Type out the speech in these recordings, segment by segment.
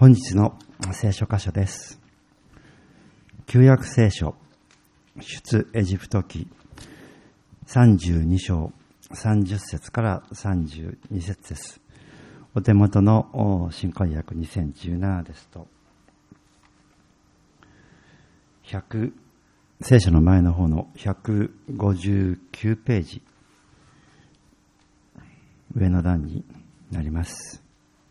本日の聖書箇所です。旧約聖書出エジプト記32章30節から32節です。お手元の新海訳2017ですと、聖書の前の方の159ページ上の段になります。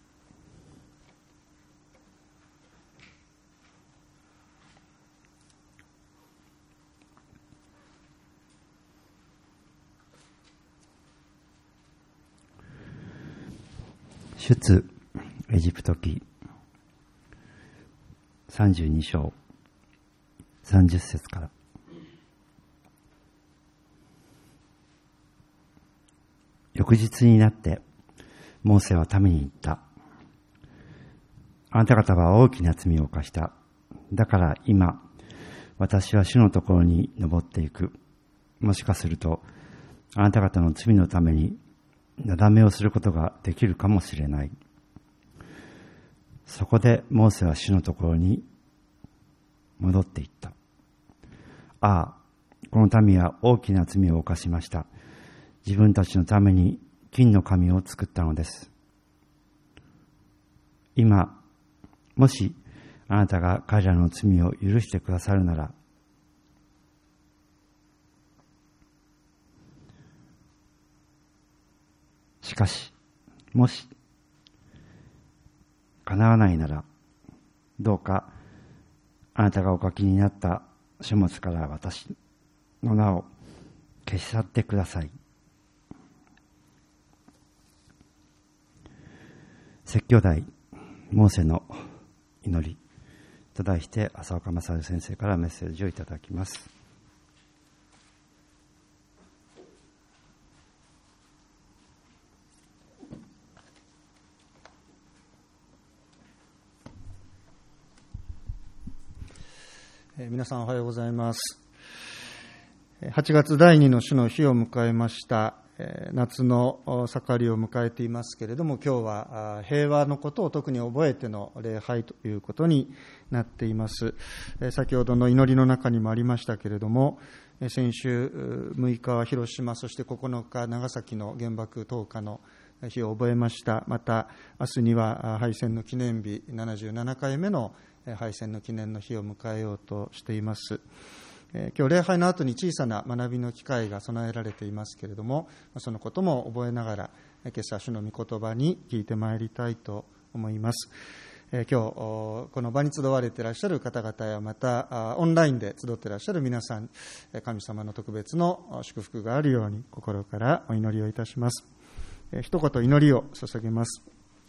出エジプト記32章30節から。翌日になってモーセは民に言った。あなた方は大きな罪を犯した。だから今私は主のところに登っていく。もしかするとあなた方の罪のためになだめをすることができるかもしれない。そこでモーセは主のところに戻っていった。ああ、この民は大きな罪を犯しました。自分たちのために金の神を作ったのです。今、もしあなたが彼らの罪を許してくださるなら、しかし、もし叶わないなら、どうかあなたがお書きになった書物から私の名を消し去ってください。説教題モーセの祈りと題して浅岡勝先生からメッセージをいただきます。 皆さんおはようございます。8月第2の主の日を迎えました。夏の盛りを迎えていますけれども、今日は平和のことを特に覚えての礼拝ということになっています。先ほどの祈りの中にもありましたけれども、先週6日は広島、そして9日長崎の原爆投下の日を覚えました。また明日には敗戦の記念日77回目の敗戦の記念の日を迎えようとしています。今日礼拝の後に小さな学びの機会が備えられていますけれども、そのことも覚えながら今朝主の御言葉に聞いてまいりたいと思います。今日この場に集われていらっしゃる方々や、またオンラインで集っていらっしゃる皆さん、神様の特別の祝福があるように心からお祈りをいたします。一言祈りを捧げます。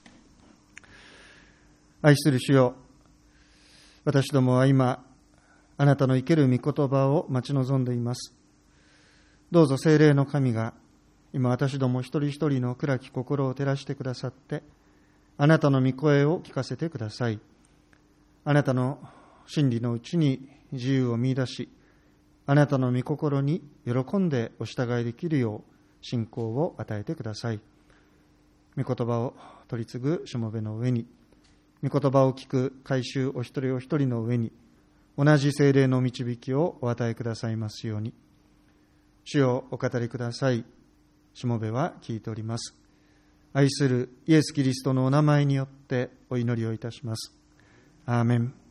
愛する主よ、私どもは今あなたの生ける御言葉を待ち望んでいます。どうぞ聖霊の神が今私ども一人一人の暗き心を照らしてくださって、あなたの御声を聞かせてください。あなたの真理のうちに自由を見出し、あなたの御心に喜んでお従いできるよう信仰を与えてください。御言葉を取り次ぐしもべの上に、御言葉を聞く改宗お一人お一人の上に、同じ聖霊の導きをお与えくださいますように。主よお語りください。しもべは聞いております。愛するイエス・キリストのお名前によってお祈りをいたします。アーメン。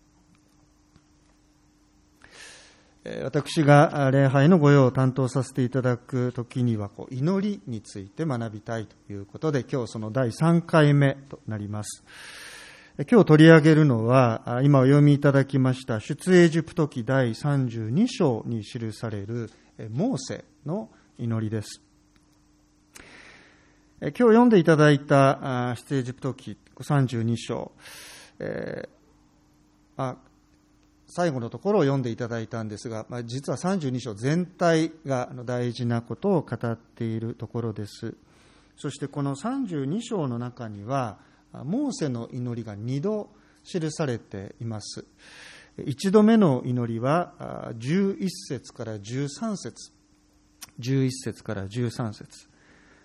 私が礼拝の御用を担当させていただくときには、祈りについて学びたいということで、今日その第3回目となります。今日取り上げるのは、今お読みいただきました出エジプト記第32章に記されるモーセの祈りです。今日読んでいただいた出エジプト記32章、最後のところを読んでいただいたんですが、実は32章全体が大事なことを語っているところです。そしてこの32章の中には、モーセの祈りが2度記されています。1度目の祈りは11節から13節、11節から13節。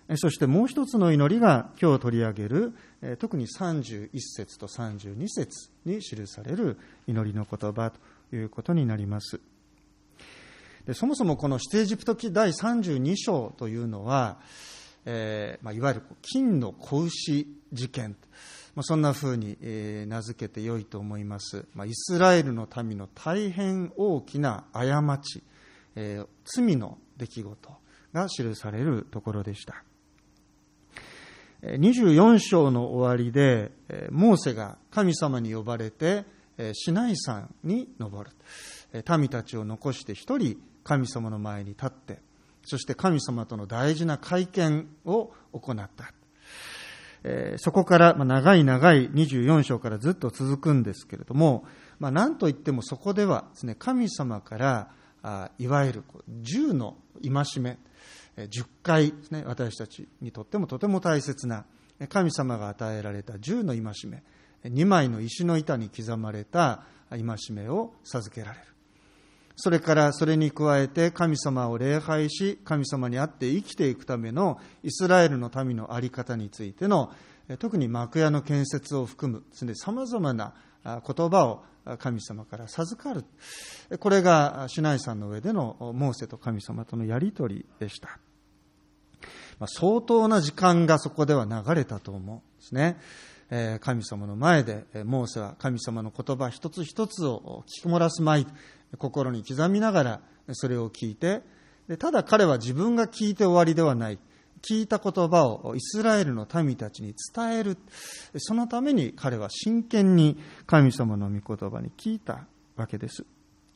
そしてもう一つの祈りが今日取り上げる、特に31節と32節に記される祈りの言葉ということになります。でそもそもこの出エジプト記第32章というのは、いわゆる金の子牛事件、そんなふうに名付けてよいと思います。イスラエルの民の大変大きな過ち、罪の出来事が記されるところでした。24章の終わりで、モーセが神様に呼ばれて、シナイ山に登る。民たちを残して一人神様の前に立って、そして神様との大事な会見を行った。そこから長い24章からずっと続くんですけれども、何といってもそこではですね、神様からいわゆる10の戒め、10回ですね、私たちにとってもとても大切な神様が与えられた10の戒め、2枚の石の板に刻まれた戒めを授けられる。それからそれに加えて神様を礼拝し、神様にあって生きていくためのイスラエルの民の在り方についての、特に幕屋の建設を含むさまざまな言葉を神様から授かる。これがシナイ山の上でのモーセと神様とのやりとりでした。相当な時間がそこでは流れたと思うんですね。神様の前でモーセは神様の言葉一つ一つを聞き漏らすまい、心に刻みながらそれを聞いて、ただ彼は自分が聞いて終わりではない。聞いた言葉をイスラエルの民たちに伝える。そのために彼は真剣に神様の御言葉に聞いたわけです。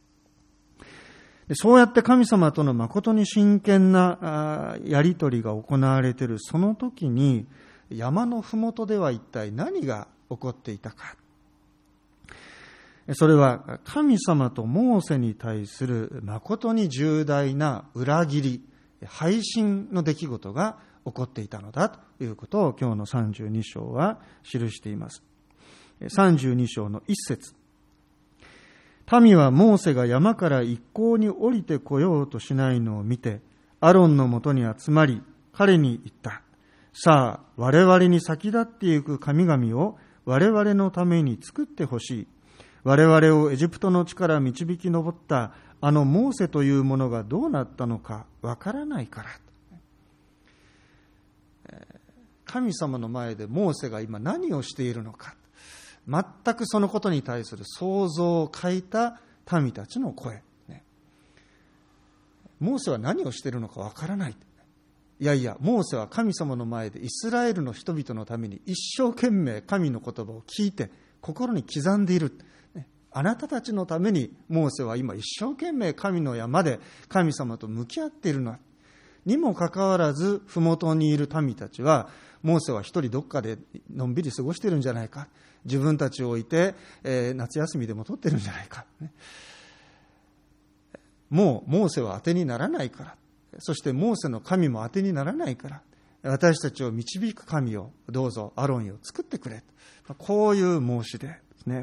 そうやって神様との誠に真剣なやりとりが行われているその時に、山のふもとでは一体何が起こっていたか。それは神様とモーセに対する誠に重大な裏切り、背信の出来事が起こっていたのだということを今日の32章は記しています。32章の1節。民はモーセが山から一向に降りてこようとしないのを見て、アロンのもとに集まり、彼に言った。さあ、我々に先立っていく神々を我々のために作ってほしい。我々をエジプトの地から導き上ったあのモーセというものがどうなったのかわからないから。神様の前でモーセが今何をしているのか。全くそのことに対する想像を欠いた民たちの声。モーセは何をしているのかわからない。いやいや、モーセは神様の前でイスラエルの人々のために一生懸命神の言葉を聞いて心に刻んでいる。あなたたちのためにモーセは今一生懸命神の山で神様と向き合っているのにもかかわらず、ふもとにいる民たちは、モーセは一人どっかでのんびり過ごしているんじゃないか、自分たちを置いて、夏休みでも取ってるんじゃないか、もうモーセは当てにならないから、そしてモーセの神も当てにならないから、私たちを導く神をどうぞアロンよ作ってくれ、こういう申し出ですね。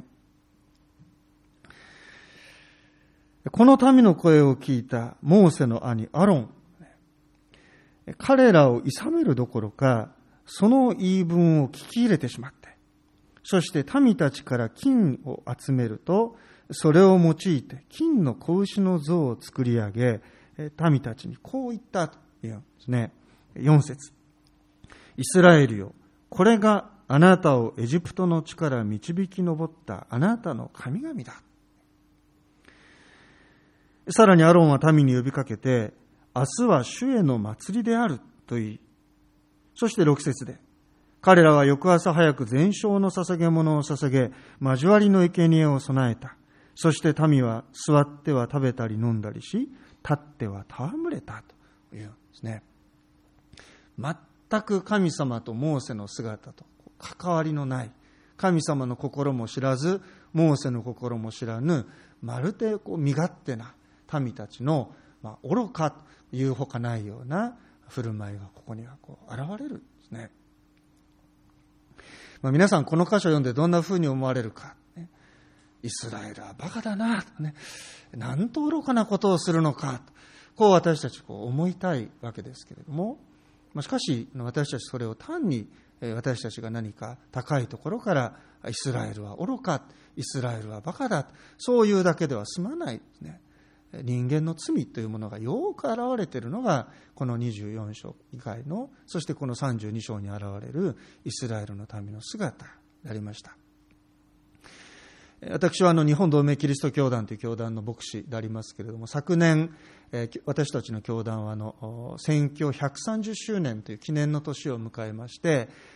この民の声を聞いたモーセの兄アロン、彼らを諌めるどころか、その言い分を聞き入れてしまって、そして民たちから金を集めると、それを用いて金の子牛の像を作り上げ、民たちにこう言ったというんですね。4節。イスラエルよ、これがあなたをエジプトの地から導き上ったあなたの神々だ。さらにアロンは民に呼びかけて、明日は主への祭りであると言い、そして6節で、彼らは翌朝早く全焼の捧げ物を捧げ、交わりの生贄を備えた。そして民は座っては食べたり飲んだりし、立っては戯れたというんですね。全く神様とモーセの姿と関わりのない、神様の心も知らず、モーセの心も知らぬ、まるで身勝手な民たちの、愚かというほかないような振る舞いがここには現れるんですね。皆さんこの箇所を読んでどんなふうに思われるか。イスラエルはバカだな、なんと愚かなことをするのか、こう私たち思いたいわけですけれども、 しかし私たちそれを単に私たちが何か高いところからイスラエルは愚か、イスラエルはバカだ、そういうだけでは済まないですね。人間の罪というものがよく現れているのがこの24章以外の、そしてこの32章に現れるイスラエルの民の姿でありました。私は日本同盟キリスト教団という教団の牧師でありますけれども、昨年私たちの教団は宣教130周年という記念の年を迎えまして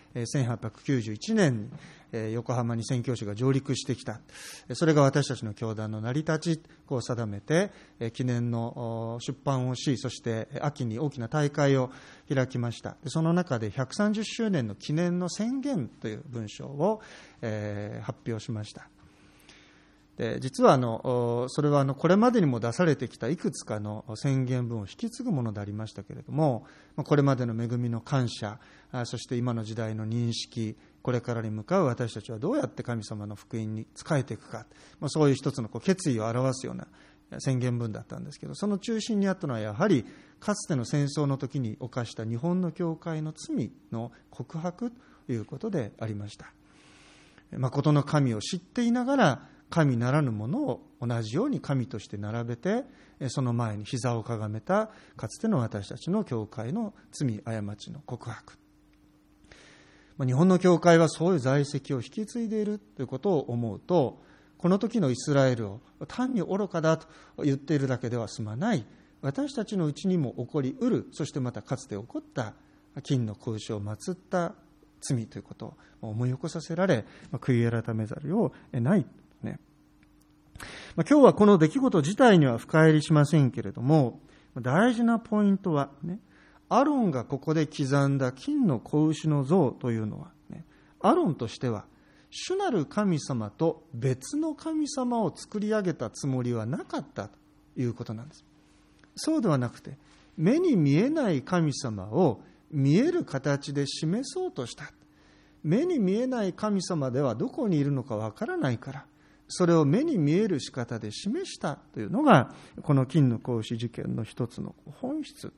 、1891年に横浜に宣教師が上陸してきた。それが私たちの教団の成り立ちを定めて記念の出版をし、そして秋に大きな大会を開きました。その中で130周年の記念の宣言という文章を発表しました。実はそれはこれまでにも出されてきたいくつかの宣言文を引き継ぐものでありましたけれども、これまでの恵みの感謝、そして今の時代の認識、これからに向かう私たちはどうやって神様の福音に仕えていくか、そういう一つの決意を表すような宣言文だったんですけど、その中心にあったのはやはりかつての戦争の時に犯した日本の教会の罪の告白ということでありました。誠の神を知っていながら神ならぬものを同じように神として並べて、その前に膝をかがめたかつての私たちの教会の罪過ちの告白。日本の教会はそういう在籍を引き継いでいるということを思うと、この時のイスラエルを単に愚かだと言っているだけでは済まない、私たちのうちにも起こりうる、そしてまたかつて起こった金の子牛を祀った罪ということを思い起こさせられ、悔い改めざるを得ない。今日はこの出来事自体には深入りしませんけれども、大事なポイントはアロンがここで刻んだ金の子牛の像というのはアロンとしては主なる神様と別の神様を作り上げたつもりはなかったということなんです。そうではなくて、目に見えない神様を見える形で示そうとした。目に見えない神様ではどこにいるのかわからないから、それを目に見える仕方で示したというのがこの金の子牛事件の一つの本質。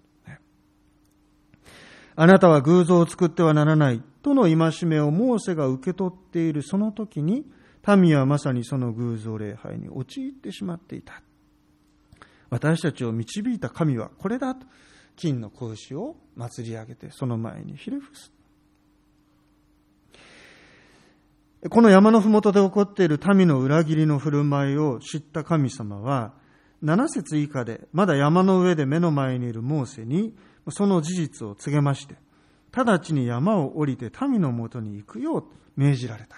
あなたは偶像を作ってはならないとの戒めをモーセが受け取っているその時に、民はまさにその偶像礼拝に陥ってしまっていた。私たちを導いた神はこれだと金の子牛を祭り上げて、その前にひれ伏す。この山のふもとで起こっている民の裏切りの振る舞いを知った神様は、7節以下でまだ山の上で目の前にいるモーセにその事実を告げまして、直ちに山を降りて民のもとに行くよう命じられた。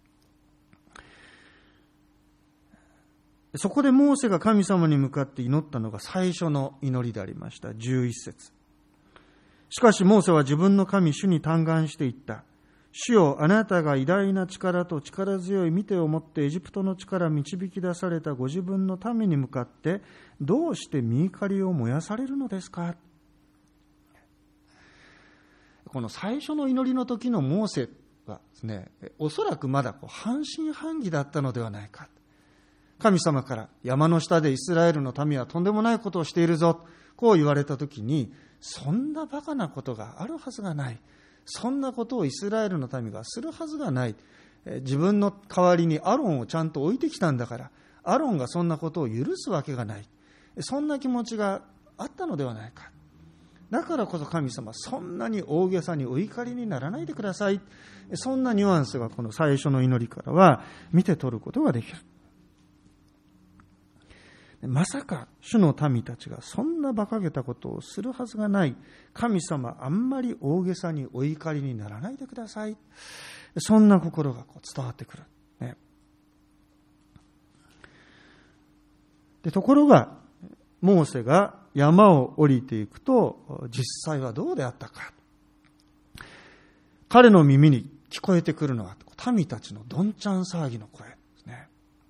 そこでモーセが神様に向かって祈ったのが最初の祈りでありました。11節。しかしモーセは自分の神主に嘆願していった。主よ、あなたが偉大な力と力強い御手を持ってエジプトの地から導き出されたご自分の民に向かってどうして御怒りを燃やされるのですか。この最初の祈りの時のモーセはですね、おそらくまだ半信半疑だったのではないか。神様から山の下でイスラエルの民はとんでもないことをしているぞ、こう言われた時に、そんなバカなことがあるはずがない。そんなことをイスラエルの民がするはずがない。自分の代わりにアロンをちゃんと置いてきたんだから、アロンがそんなことを許すわけがない。そんな気持ちがあったのではないか。だからこそ神様、そんなに大げさにお怒りにならないでください。そんなニュアンスがこの最初の祈りからは見て取ることができる。まさか主の民たちがそんな馬鹿げたことをするはずがない。神様、あんまり大げさにお怒りにならないでください。そんな心が伝わってくる、ね。で、ところがモーセが山を降りていくと、実際はどうであったか。彼の耳に聞こえてくるのは民たちのどんちゃん騒ぎの声ですね。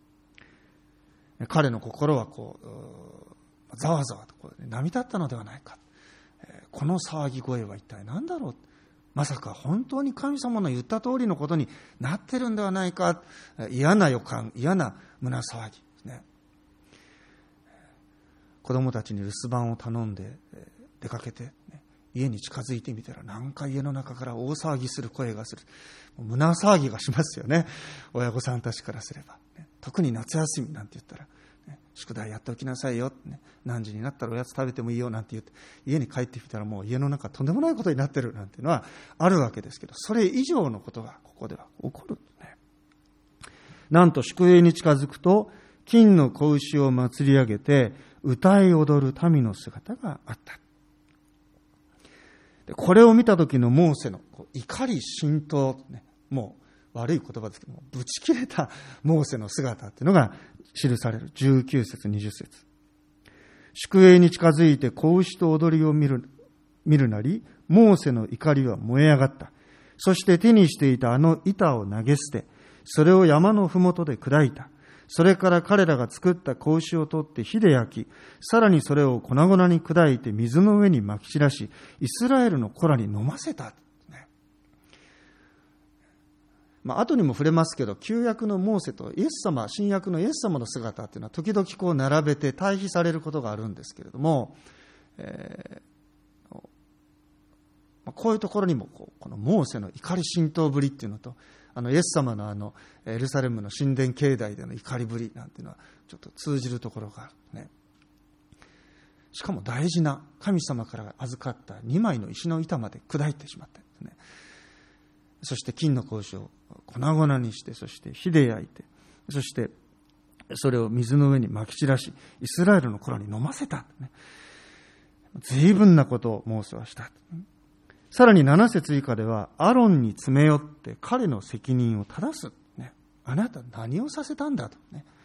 彼の心はざわざわと波立ったのではないか。この騒ぎ声は一体何だろう。まさか本当に神様の言った通りのことになってるんではないか。嫌な予感、嫌な胸騒ぎですね。子供たちに留守番を頼んで出かけて、 家に近づいてみたら、なんか家の中から大騒ぎする声がする。胸騒ぎがしますよね、親御さんたちからすれば。特に夏休みなんて言ったら、宿題やっておきなさいよ、何時になったらおやつ食べてもいいよなんて言って、家に帰ってきたらもう家の中とんでもないことになってるなんていうのはあるわけですけど、それ以上のことがここでは起こる。なんと宿営に近づくと、金の子牛を祭り上げて歌い踊る民の姿があった。でこれを見た時のモーセの怒り心頭、もう悪い言葉ですけども、ぶち切れたモーセの姿っていうのが記される。19節20節。宿営に近づいて子牛と踊りを見るなり、モーセの怒りは燃え上がった。そして手にしていたあの板を投げ捨て、それを山のふもとで砕いた。それから彼らが作った子牛を取って火で焼き、さらにそれを粉々に砕いて水の上にまき散らし、イスラエルの子らに飲ませた。後にも触れますけど、旧約のモーセとイエス様、新約のイエス様の姿っていうのは時々並べて対比されることがあるんですけれども、こういうところにもこのモーセの怒り心頭ぶりっていうのと、イエス様のエルサレムの神殿境内での怒りぶりなんていうのはちょっと通じるところがあるね。しかも大事な神様から預かった2枚の石の板まで砕いてしまったんですね。そして金の子牛を粉々にして、そして火で焼いて、そしてそれを水の上にまき散らし、イスラエルの子らに飲ませた。随分なことをモーセはした。さらに7節以下では、アロンに詰め寄って彼の責任を正す。あなた何をさせたんだと。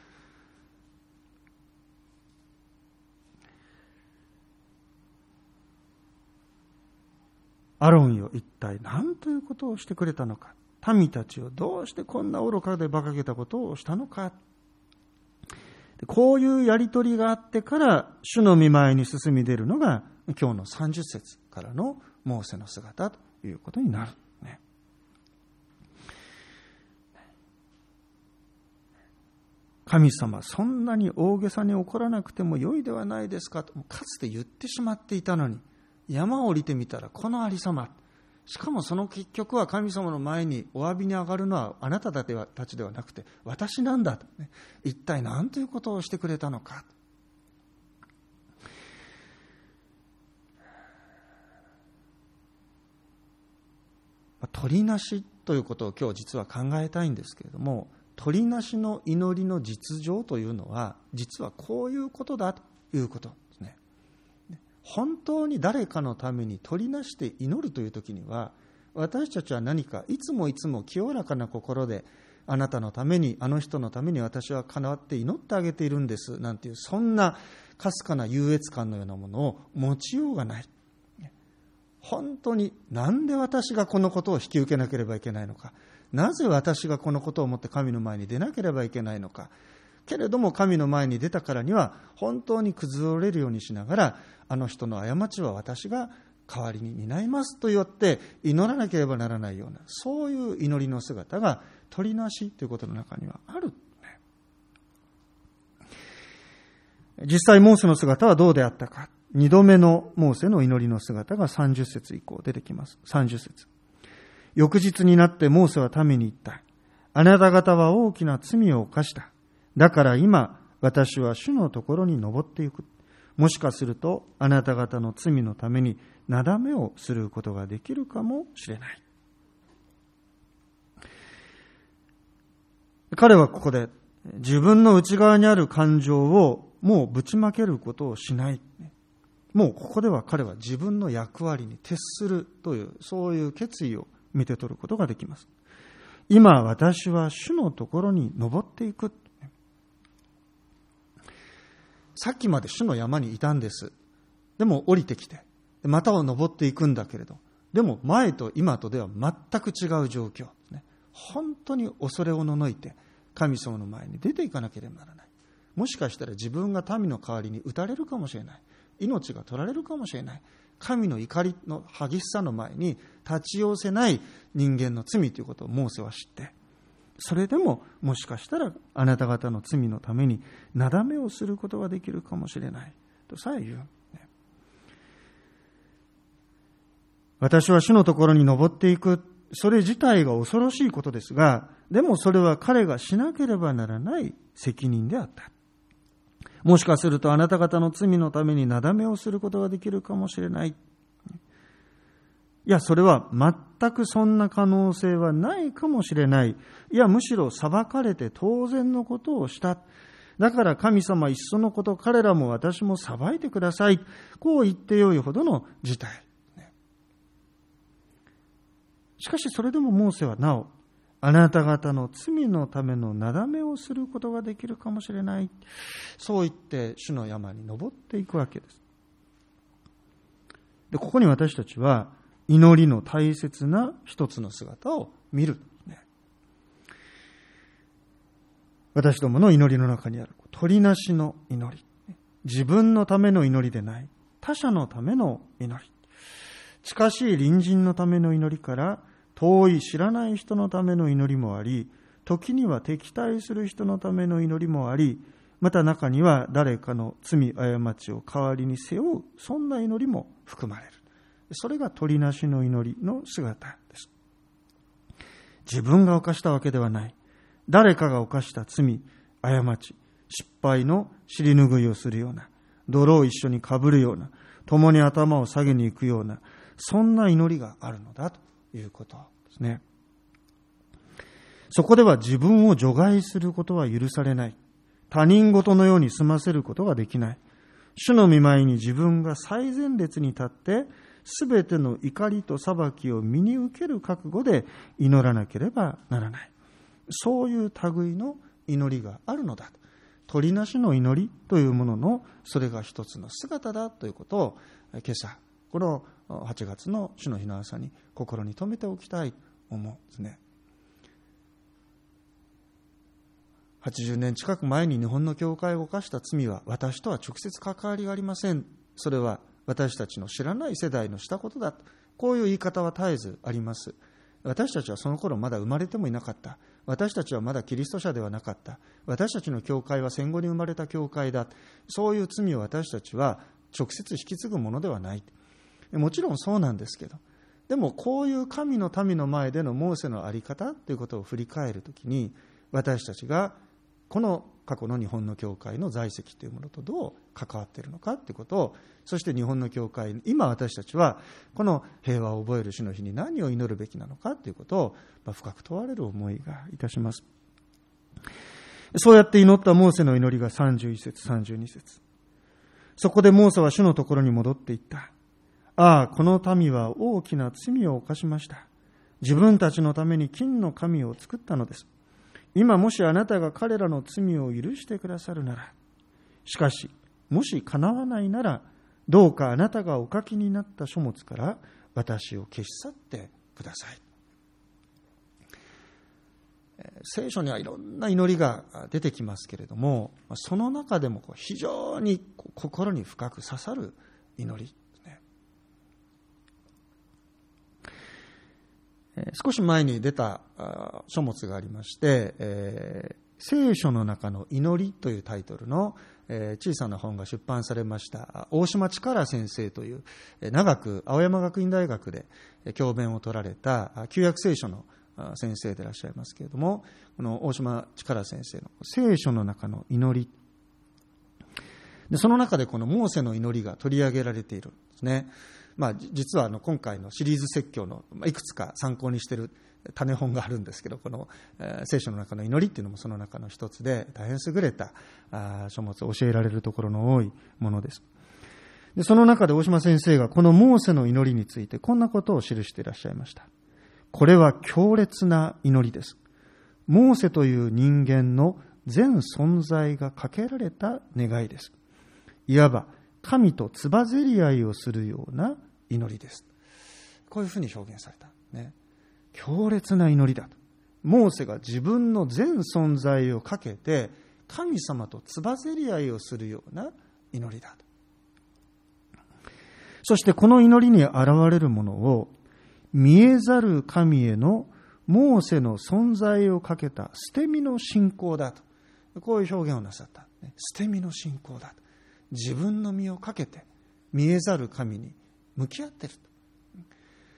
アロンよ、一体何ということをしてくれたのか。民たちをどうしてこんな愚かで馬鹿げたことをしたのか。こういうやりとりがあってから主の御前に進み出るのが今日の30節からのモーセの姿ということになる。神様、そんなに大げさに怒らなくても良いではないですかとかつて言ってしまっていたのに、山を降りてみたらこのありさま。しかもその結局は神様の前にお詫びに上がるのはあなたたちではなくて私なんだと、一体何ということをしてくれたのか。鳥なしということを今日実は考えたいんですけれども、鳥なしの祈りの実情というのは実はこういうことだということですね。本当に誰かのために鳥なして祈るという時には、私たちは何かいつも清らかな心で、あなたのために、あの人のために私はかなって祈ってあげているんですなんていう、そんなかすかな優越感のようなものを持ちようがない。本当になんで私がこのことを引き受けなければいけないのか、なぜ私がこのことをもって神の前に出なければいけないのか。けれども神の前に出たからには本当に崩れるようにしながら、あの人の過ちは私が代わりに担いますと言って祈らなければならないような、そういう祈りの姿が鳥なしということの中にはある。実際モーセの姿はどうであったか。2度目のモーセの祈りの姿が30節以降出てきます。30節。翌日になってモーセは民に言った。あなた方は大きな罪を犯した。だから今、私は主のところに登っていく。もしかすると、あなた方の罪のためになだめをすることができるかもしれない。彼はここで、自分の内側にある感情をもうぶちまけることをしない。もうここでは彼は自分の役割に徹するという、そういう決意を見て取ることができます。今、私は主のところに登っていく。さっきまで主の山にいたんです。でも降りてきて、または登っていくんだけれど、でも前と今とでは全く違う状況ですね。本当に恐れおののいて神様の前に出ていかなければならない。もしかしたら自分が民の代わりに撃たれるかもしれない。命が取られるかもしれない。神の怒りの激しさの前に立ち寄せない人間の罪ということをモーセは知って、それでももしかしたらあなた方の罪のためになだめをすることができるかもしれないとさえ言う。 私は主のところに登っていく。それ自体が恐ろしいことですが、でもそれは彼がしなければならない責任であった。もしかするとあなた方の罪のためになだめをすることができるかもしれない。いや、それは全くそんな可能性はないかもしれない。いや、むしろ裁かれて当然のことをした。だから神様いっそのこと、彼らも私も裁いてください。こう言ってよいほどの事態。しかしそれでもモーセはなお、あなた方の罪のためのなだめをすることができるかもしれない。そう言って主の山に登っていくわけです。で、ここに私たちは祈りの大切な一つの姿を見る。私どもの祈りの中にある取りなしの祈り。自分のための祈りでない。他者のための祈り。近しい隣人のための祈りから遠い知らない人のための祈りもあり、時には敵対する人のための祈りもあり、また中には誰かの罪過ちを代わりに背負う、そんな祈りも含まれる。それが取りなしの祈りの姿です。自分が犯したわけではない。誰かが犯した罪、過ち、失敗の尻拭いをするような、泥を一緒にかぶるような、共に頭を下げに行くような、そんな祈りがあるのだということですね。そこでは自分を除外することは許されない。他人事のように済ませることができない。主の御前に自分が最前列に立って、すべての怒りと裁きを身に受ける覚悟で祈らなければならない。そういう類の祈りがあるのだ。取りなしの祈りというものの、それが一つの姿だということを、今朝、この8月の主の日の朝に心に留めておきたいと思うんですね。80年近く前に日本の教会を犯した罪は私とは直接関わりがありません。それは私たちの知らない世代のしたことだ。こういう言い方は絶えずあります。私たちはその頃まだ生まれてもいなかった。私たちはまだキリスト者ではなかった。私たちの教会は戦後に生まれた教会だ。そういう罪を私たちは直接引き継ぐものではない。もちろんそうなんですけど、でもこういう神の民の前でのモーセの在り方ということを振り返るときに、私たちがこの過去の日本の教会の在籍というものとどう関わっているのかということを、そして日本の教会、今私たちはこの平和を覚える主の日に何を祈るべきなのかということを深く問われる思いがいたします。そうやって祈ったモーセの祈りが31節32節。そこでモーセは主のところに戻っていった。ああ、この民は大きな罪を犯しました。自分たちのために金の神を作ったのです。今もしあなたが彼らの罪を許してくださるなら、しかしもし叶わないなら、どうかあなたがお書きになった書物から私を消し去ってください。聖書にはいろんな祈りが出てきますけれども、その中でも非常に心に深く刺さる祈り。少し前に出た書物がありまして、聖書の中の祈りというタイトルの小さな本が出版されました大島力先生という長く青山学院大学で教鞭を取られた旧約聖書の先生でいらっしゃいますけれども、この大島力先生の聖書の中の祈りで、その中でこのモーセの祈りが取り上げられているんですね。実は今回のシリーズ説教のいくつか参考にしている種本があるんですけど、この聖書の中の祈りっていうのもその中の一つで、大変優れた書物を教えられるところの多いものです。で、その中で大島先生がこのモーセの祈りについてこんなことを記していらっしゃいました。これは強烈な祈りです。モーセという人間の全存在がかけられた願いです。いわば神とつばぜり合いをするような祈りです。こういうふうに表現された、ね。強烈な祈りだと。モーセが自分の全存在をかけて神様とつばぜり合いをするような祈りだと。そしてこの祈りに現れるものを見えざる神へのモーセの存在をかけた捨て身の信仰だと。こういう表現をなさった。捨て身の信仰だと。自分の身をかけて見えざる神に向き合っている。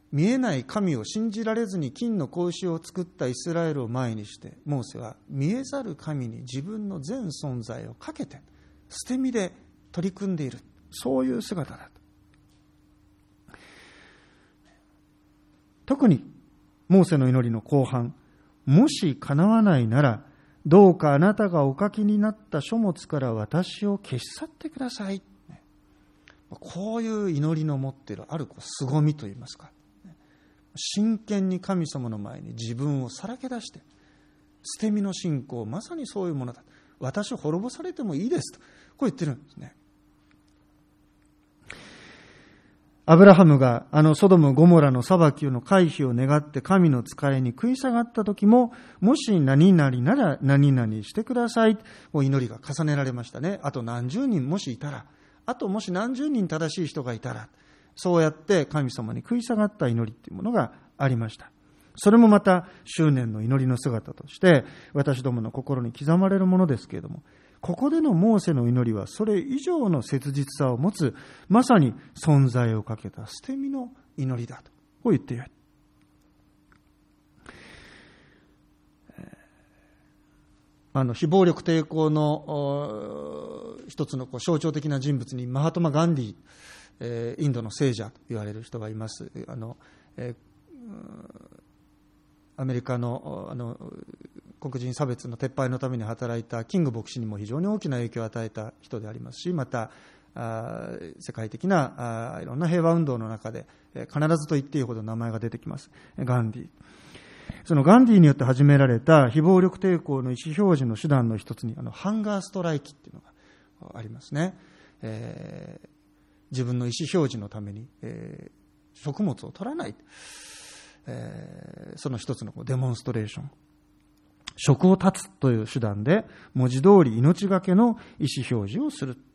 見えない神を信じられずに金の子牛を作ったイスラエルを前にして、モーセは見えざる神に自分の全存在をかけて捨て身で取り組んでいる、そういう姿だと。特にモーセの祈りの後半、もし叶わないならどうかあなたがお書きになった書物から私を消し去ってください。こういう祈りの持っているある凄みといいますか、真剣に神様の前に自分をさらけ出して、捨て身の信仰、まさにそういうものだ、私を滅ぼされてもいいですと、こう言ってるんですね。アブラハムがソドムゴモラの裁きの回避を願って神の使いに食い下がった時も、もし何々なら何々してください、祈りが重ねられましたね。あと何十人もしいたら、あともし何十人正しい人がいたら、そうやって神様に食い下がった祈りというものがありました。それもまた執念の祈りの姿として私どもの心に刻まれるものですけれども、ここでのモーセの祈りはそれ以上の切実さを持つ、まさに存在をかけた捨て身の祈りだと、こう言っている。非暴力抵抗の一つの象徴的な人物にマハトマ・ガンディ、インドの聖者と言われる人がいます。アメリカの黒人差別の撤廃のために働いたキング牧師にも非常に大きな影響を与えた人でありますし、また世界的ないろんな平和運動の中で必ずと言っていいほど名前が出てきます。ガンディ。そのガンディによって始められた非暴力抵抗の意思表示の手段の一つにハンガーストライキっていうのがありますね。自分の意思表示のために、食物を取らない、その一つのデモンストレーション、食を断つという手段で文字通り命がけの意思表示をする。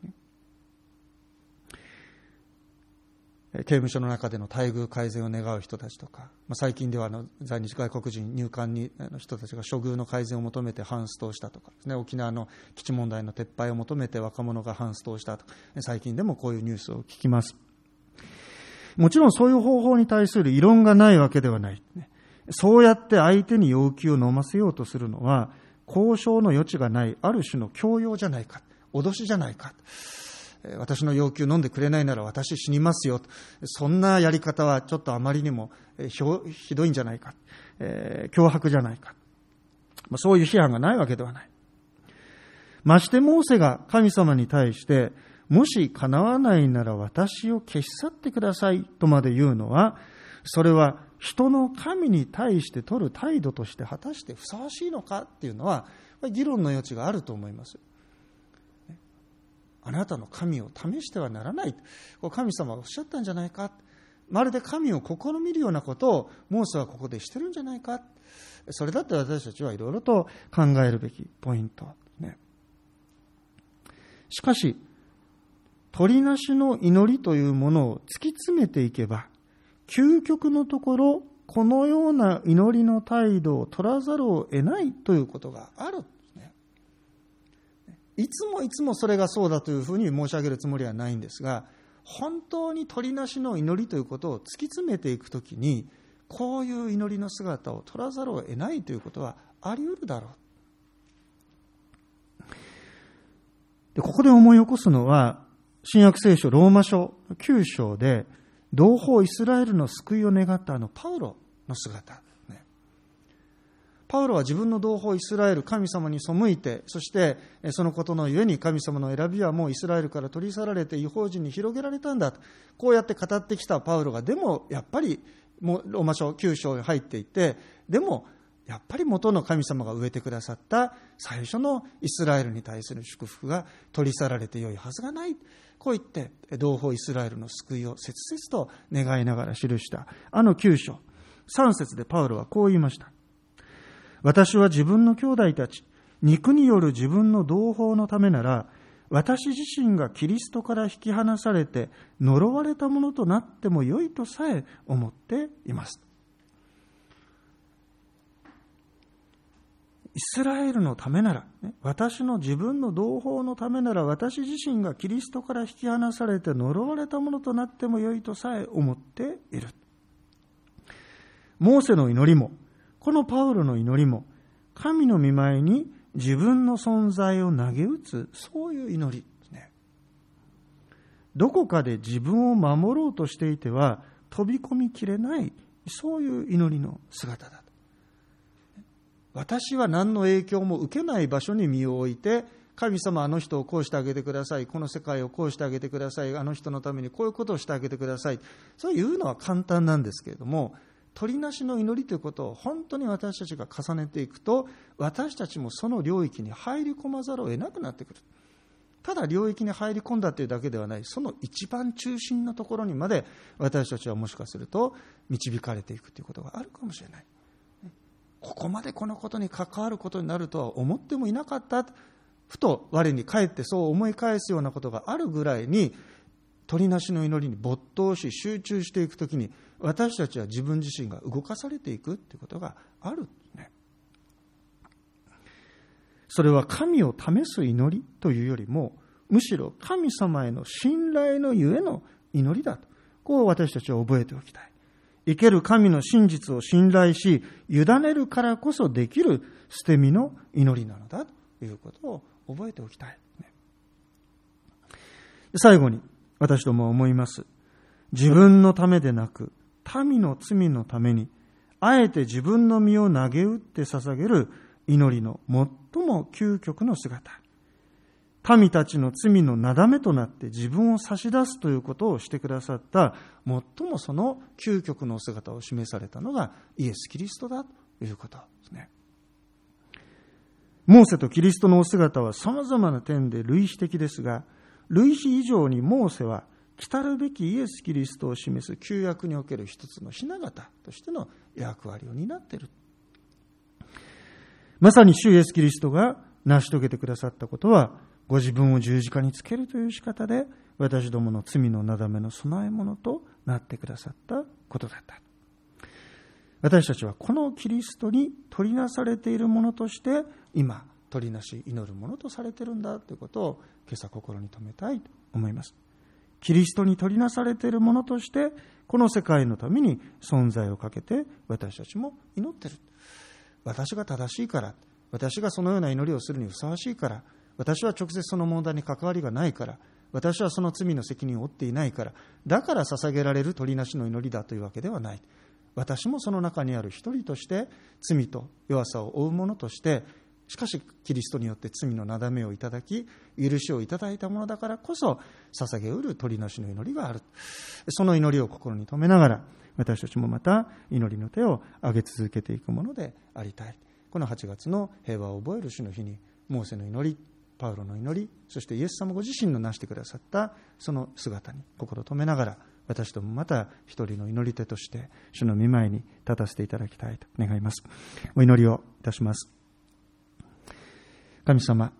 刑務所の中での待遇改善を願う人たちとか、最近では在日外国人入管に人たちが処遇の改善を求めてハンストしたとかですね、沖縄の基地問題の撤廃を求めて若者がハンストしたとか、最近でもこういうニュースを聞きます。もちろんそういう方法に対する異論がないわけではない。そうやって相手に要求を飲ませようとするのは交渉の余地がないある種の強要じゃないか、脅しじゃないか。私の要求飲んでくれないなら私死にますよ。そんなやり方はちょっとあまりにもひどいんじゃないか。脅迫じゃないか。そういう批判がないわけではない。ましてモーセが神様に対して、もし叶わないなら私を消し去ってくださいとまで言うのは、それは人の神に対して取る態度として果たしてふさわしいのかっていうのは議論の余地があると思います。あなたの神を試してはならない、神様がおっしゃったんじゃないか。まるで神を試みるようなことをモーセはここでしてるんじゃないか。それだって私たちはいろいろと考えるべきポイントね。しかし取りなしの祈りというものを突き詰めていけば、究極のところこのような祈りの態度を取らざるを得ないということがある。いつもそれがそうだというふうに申し上げるつもりはないんですが、本当に取りなしの祈りということを突き詰めていくときに、こういう祈りの姿を取らざるを得ないということはあり得るだろう。で、ここで思い起こすのは、新約聖書ローマ書9章で同胞イスラエルの救いを願ったパウロの姿。パウロは自分の同胞イスラエル、神様に背いて、そしてそのことのゆえに神様の選びはもうイスラエルから取り去られて異邦人に広げられたんだと、こうやって語ってきたパウロが、でもやっぱりローマ書9章に入っていて、でもやっぱり元の神様が植えてくださった最初のイスラエルに対する祝福が取り去られてよいはずがない、こう言って同胞イスラエルの救いを切々と願いながら記した9章3節でパウロはこう言いました。私は自分の兄弟たち、肉による自分の同胞のためなら、私自身がキリストから引き離されて呪われたものとなってもよいとさえ思っています。イスラエルのためなら、私の自分の同胞のためなら、私自身がキリストから引き離されて呪われたものとなってもよいとさえ思っている。 モーセの祈りも、このパウロの祈りも、神の御前に自分の存在を投げ打つ、そういう祈りですね。どこかで自分を守ろうとしていては飛び込みきれない、そういう祈りの姿だと。私は何の影響も受けない場所に身を置いて、神様、あの人をこうしてあげてください、この世界をこうしてあげてください、あの人のためにこういうことをしてあげてください、そういうのは簡単なんですけれども、取りなしの祈りということを本当に私たちが重ねていくと、私たちもその領域に入り込まざるを得なくなってくる。ただ領域に入り込んだというだけではない、その一番中心のところにまで私たちはもしかすると導かれていくということがあるかもしれない。ここまでこのことに関わることになるとは思ってもいなかった。ふと我に返ってそう思い返すようなことがあるぐらいに、取りなしの祈りに没頭し集中していくときに、私たちは自分自身が動かされていくということがある、ね。それは神を試す祈りというよりも、むしろ神様への信頼のゆえの祈りだと、こう私たちは覚えておきたい。生ける神の真実を信頼し、委ねるからこそできる捨て身の祈りなのだということを覚えておきたい。最後に私どもは思います。自分のためでなく、民の罪のために、あえて自分の身を投げ打って捧げる祈りの最も究極の姿。民たちの罪のなだめとなって自分を差し出すということをしてくださった、最もその究極の姿を示されたのがイエス・キリストだということですね。モーセとキリストのお姿は様々な点で類比的ですが、類比以上にモーセは来たるべきイエス・キリストを示す旧約における一つの雛形としての役割を担っている。まさに主イエス・キリストが成し遂げてくださったことは、ご自分を十字架につけるという仕方で、私どもの罪のなだめの備え物となってくださったことだった。私たちはこのキリストに取りなされているものとして、今、取りなし祈るものとされているんだということを、今朝心に留めたいと思います。キリストに取りなされているものとして、この世界のために存在をかけて、私たちも祈っている。私が正しいから、私がそのような祈りをするにふさわしいから、私は直接その問題に関わりがないから、私はその罪の責任を負っていないから、だから捧げられる取りなしの祈りだというわけではない。私もその中にある一人として、罪と弱さを負う者として、しかしキリストによって罪のなだめをいただき、許しをいただいたものだからこそ捧げうる取りなしの祈りがある。その祈りを心に留めながら、私たちもまた祈りの手を挙げ続けていくものでありたい。この8月の平和を覚える主の日に、モーセの祈り、パウロの祈り、そしてイエス様ご自身のなしてくださったその姿に心を留めながら、私どもまた一人の祈り手として主の御前に立たせていただきたいと願います。お祈りをいたします。神様、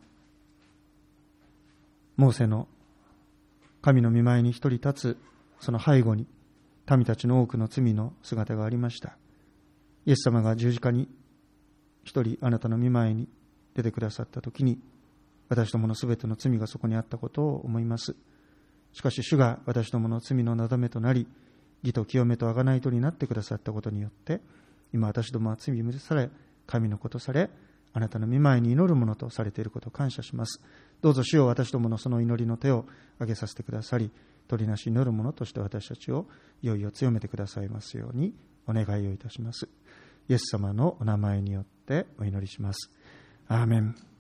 モーセの神の御前に一人立つその背後に、民たちの多くの罪の姿がありました。イエス様が十字架に一人あなたの御前に出てくださったときに、私どものすべての罪がそこにあったことを思います。しかし主が私どもの罪のなだめとなり、義と清めと贖いとになってくださったことによって、今私どもは罪許され、神の子とされ、あなたの御前に祈るものとされていることを感謝します。どうぞ主よ、私どものその祈りの手を挙げさせてくださり、取りなし祈るものとして私たちをいよいよ強めてくださいますようにお願いをいたします。イエス様のお名前によってお祈りします。アーメン。